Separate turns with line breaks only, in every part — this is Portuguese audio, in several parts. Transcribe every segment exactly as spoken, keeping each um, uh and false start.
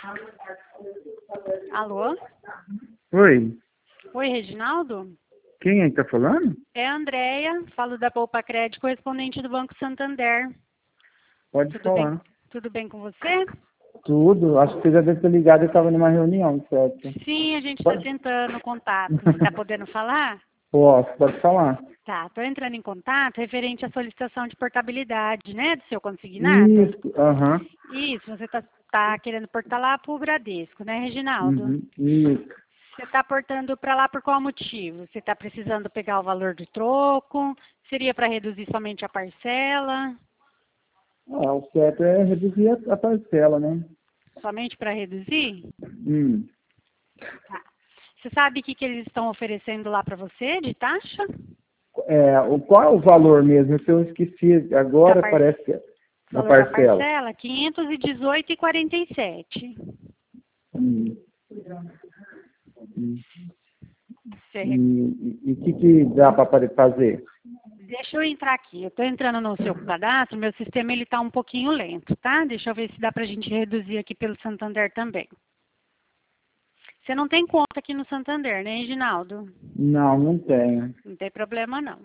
Alô?
Oi,
Oi, Reginaldo?
quem é que tá falando?
É a Andréia, falo da Poupa Crédito, correspondente do Banco Santander.
Pode
Tudo bem,
falar.
tudo bem com você?
Tudo, acho que você já deve ter ligado, eu estava numa reunião, certo?
Sim, a gente está
Pode?
tentando contato. Você está podendo falar?
Posso, pode falar.
Tá, estou entrando em contato referente à solicitação de portabilidade, né, do seu consignado.
Isso, aham,
Isso, você está tá querendo portar lá para o Bradesco, né, Reginaldo?
uhum, isso.
Você está portando para lá por qual motivo? Você está precisando pegar o valor do troco? Seria para reduzir somente a parcela?
Ah, o certo é reduzir a, a parcela, né?
Somente para reduzir?
Hum.
Tá. Você sabe o que, que eles estão oferecendo lá para você de taxa?
É, o, qual é o valor mesmo? Se eu esqueci
Da
agora,
par...
parece que é da
valor da
parcela.
parcela? quinhentos e dezoito reais e quarenta e sete
Hum. Hum.
centavos.
E o que, que dá para fazer?
Deixa eu entrar aqui. Eu estou entrando no seu cadastro, meu sistema ele está um pouquinho lento, tá? Deixa eu ver se dá para a gente reduzir aqui pelo Santander também. Você não tem conta aqui no Santander, né, Reginaldo?
Não, não tenho.
Não tem problema, não.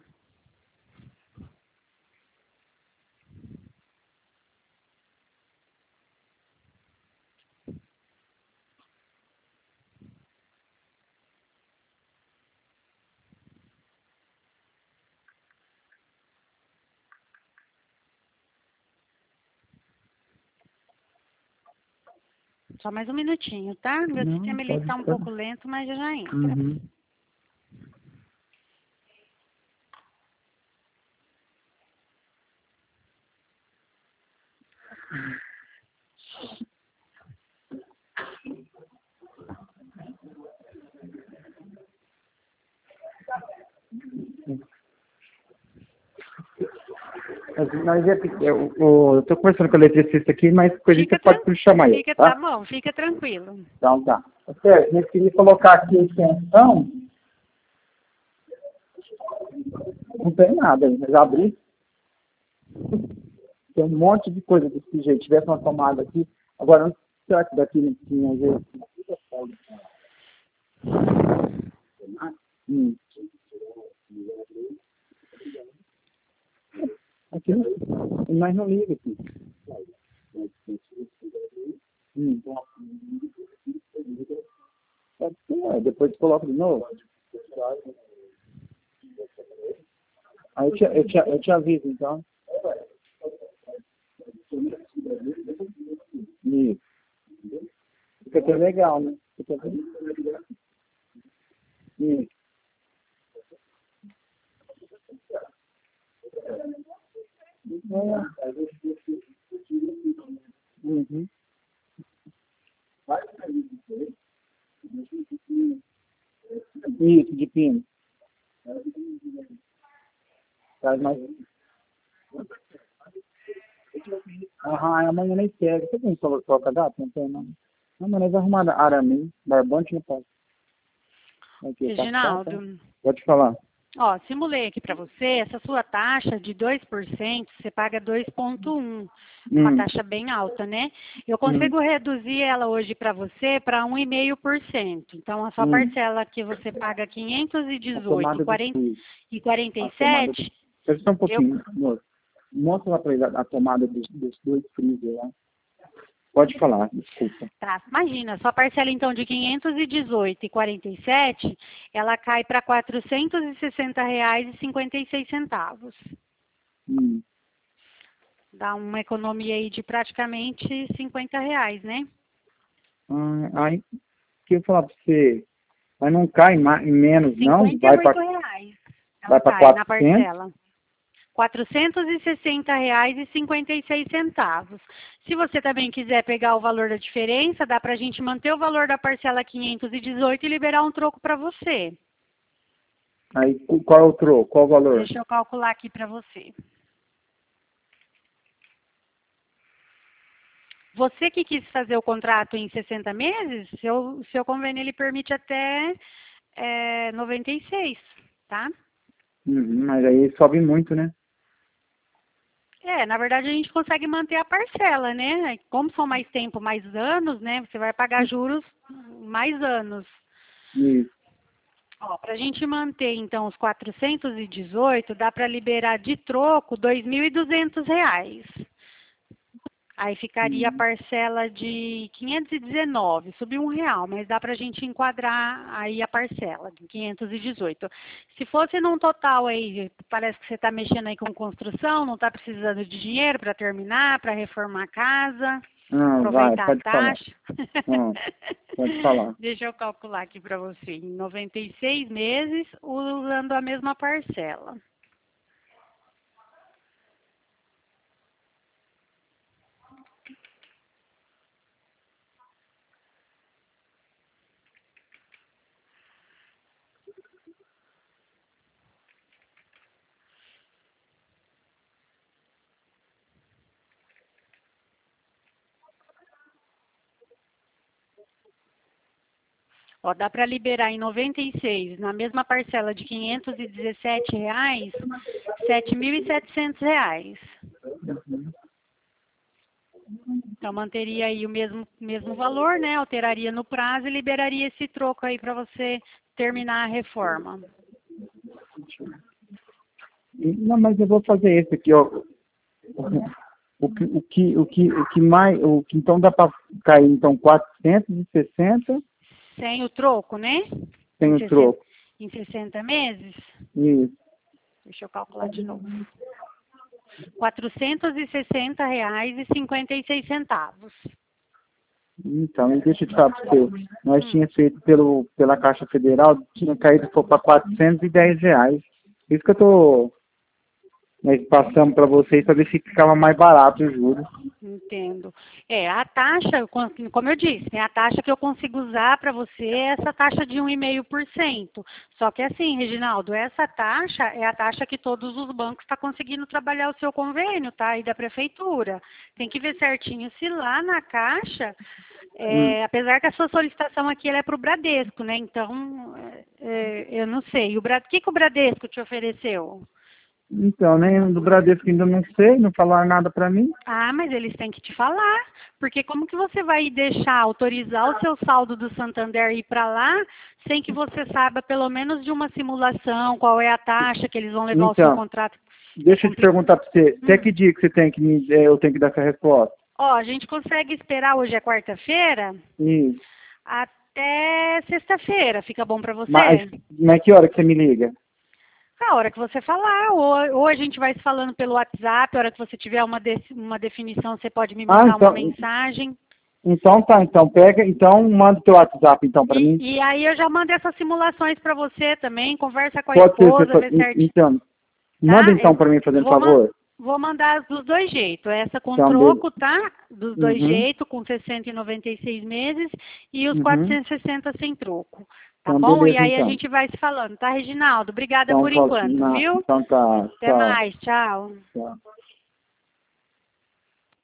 Só mais um minutinho, tá? Meu
Não,
sistema ele
pode
está um
ficar.
pouco lento, mas já já entra.
Uhum. Mas, mas é, eu, eu, eu tô conversando com o eletricista aqui, mas coisa
Fica,
você pode
tran...
chamar ele,
fica, tá
tá?
bom, fica tranquilo.
Então tá. Certo, a gente queria colocar aqui a extensão, não tem nada, mas abrir, tem um monte de coisa desse jeito. Tivesse uma tomada aqui, agora não será que daqui não tinha jeito? Hum. Aqui não, mas não liga aqui. Hum. Pode ser, depois coloca de novo. Aí eu te, eu te, eu te aviso, então. Isso. Fica até legal, né? Fica até... Isso. É. Uhum. Isso, de pino. Traz mais. Aham, amanhã nem pega. Você tem que colocar data? Não tem, não. Não, mas nós arrumamos arame, barbante não pode. Aqui, tá, tá, tá.
Reginaldo,
Pode falar.
ó, simulei aqui para você, essa sua taxa de dois por cento, você paga dois vírgula um, uma
Hum,
taxa bem alta, né? Eu
hum,
consigo reduzir ela hoje para você para um vírgula cinco por cento. Então, a sua
hum.
parcela que você paga
A
quinhentos
tomada do freezer.
e quarenta
A
e
tomada do...
sete,
Espera só um
eu
pouquinho, moço. Mostra lá pra ele a, a tomada dos, dos dois freezer lá. Pode falar, desculpa.
Tá, imagina, sua parcela então de quinhentos e dezoito reais e quarenta e sete, ela cai para quatrocentos e sessenta reais e cinquenta e seis centavos.
Hum.
Dá uma economia aí de praticamente cinquenta reais, né?
Ah, aí, que eu falar pra você, mas não cai mais, menos, não?
cinquenta e
Vai
oito
para
reais ela
vai para
cai na
quatrocentos?
parcela. quatrocentos e sessenta reais e cinquenta e seis centavos. Se você também quiser pegar o valor da diferença, dá para a gente manter o valor da parcela quinhentos e dezoito e liberar um troco para você.
Aí, cu- qual é o troco? Qual o valor?
Deixa eu calcular aqui para você. Você que quis fazer o contrato em sessenta meses, seu, seu convênio ele permite até é, noventa e seis, tá?
Uhum, mas aí sobe muito, né?
É, na verdade a gente consegue manter a parcela, né? Como são mais tempo, mais anos, né? Você vai pagar juros mais anos.
Isso.
Ó, para a gente manter, então, os quatrocentos e dezoito, dá para liberar de troco dois mil e duzentos reais. Aí ficaria a parcela de quinhentos e dezenove, subiu um real, mas dá para a gente enquadrar aí a parcela de quinhentos e dezoito. Se fosse num total aí, parece que você está mexendo aí com construção, não está precisando de dinheiro para terminar, para reformar a casa,
Ah,
aproveitar
vai,
a
pode falar.
taxa.
Ah, pode falar.
Deixa eu calcular aqui para você, em noventa e seis meses, usando a mesma parcela. Ó, dá para liberar em noventa e seis, na mesma parcela de quinhentos e dezessete reais, sete mil e setecentos reais. Então, manteria aí o mesmo, mesmo valor, né? Alteraria no prazo e liberaria esse troco aí para você terminar a reforma.
Não, mas eu vou fazer esse aqui, ó. O que, o que, o que, o que mais, o que então dá para cair, então, quatrocentos e sessenta.
Sem o troco, né?
Sem o troco.
Em sessenta meses?
Isso.
Deixa eu calcular de novo. quatrocentos e sessenta reais e cinquenta e seis centavos.
Então, deixa eu te falar para você. Nós hum. tínhamos feito pelo, pela Caixa Federal, tinha caído para quatrocentos e dez reais. Isso que eu tô nós passamos para vocês para ver se ficava mais barato os juros.
Entendo. É, a taxa, como eu disse, né, a taxa que eu consigo usar para você é essa taxa de um vírgula cinco por cento. Só que assim, Reginaldo, essa taxa é a taxa que todos os bancos estão conseguindo trabalhar o seu convênio, tá? E da prefeitura. Tem que ver certinho se lá na Caixa, é, hum. apesar que a sua solicitação aqui ela é para o Bradesco, né? Então, é, eu não sei. O Brad... que, que o Bradesco te ofereceu?
Então, nem do Bradesco ainda não sei, não falaram nada para mim.
Ah, mas eles têm que te falar, porque como que você vai deixar, autorizar o seu saldo do Santander ir para lá, sem que você saiba pelo menos de uma simulação, qual é a taxa que eles vão levar então, o seu contrato?
Deixa eu te perguntar para você, hum. até que dia que você tem que me, eu tenho que dar essa resposta?
Ó, a gente consegue esperar, hoje é quarta-feira?
Isso.
Até sexta-feira, fica bom para você?
Mas, mas que hora que você me liga?
A hora que você falar, ou, ou a gente vai se falando pelo WhatsApp, a hora que você tiver uma, de, uma definição, você pode me mandar ah, então, uma mensagem.
Então tá, então pega, então manda o teu WhatsApp então para mim.
E aí eu já mando essas simulações para você também, conversa com a
pode
esposa,
ser,
ver certinho.
Então, tá? Manda então para mim, fazendo favor.
Vou mandar dos dois jeitos, essa com então, troco, tá? Dos dois uhum. jeitos, com sessenta e noventa e seis meses, e os uhum. quatrocentos e sessenta sem troco. Tá então, bom? Beleza, e aí então. A gente vai se falando, tá, Reginaldo? Obrigada então, por enquanto,
não,
viu?
Então tá.
Até
tchau.
mais, tchau.
Tchau.